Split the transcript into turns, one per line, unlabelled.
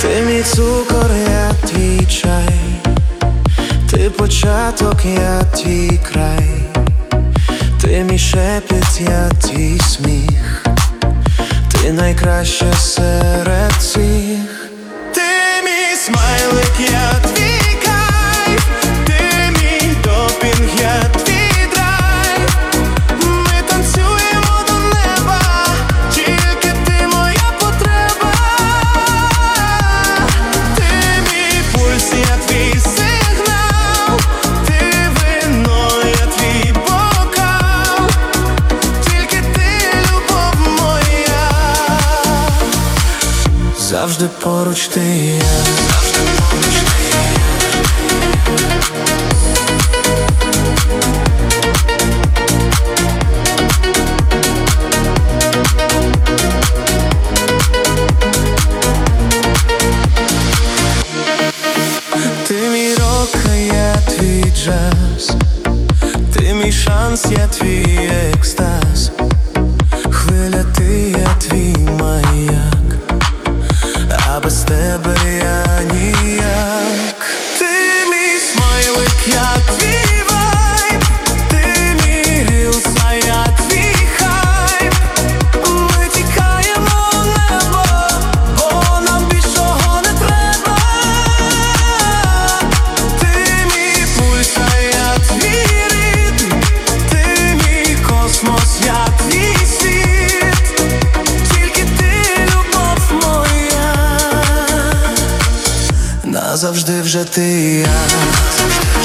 Ти мій цукор, я твій чай, ти початок, я твій край, ти мій шепіт, я твій сміх, ти найкраща серед всіх. Ти мій смайлик, я твій кайф, ти мій допінг, я твій драйв. Ми танцюємо до неба, тільки ти моя потреба. Ти мій пульс, я твій сигнал, ти вино, я твій бокал, тільки ти любов моя. Завжди поруч ти і я. Ти мій рок, а я твій джаз, ти мій шанс, я твій екстаз. Хвиля ти, я твій маяк, а без тебе я ніяк. Ти мій смайлик, я твій вайб, ти мій рілс, а я твій хайп. Ми тікаємо в небо, бо нам більшого не треба. Ти мій пульс, а я твій ритм, ти мій космос, я твій світ, тільки ти любов моя. Назавжди вже ти і я.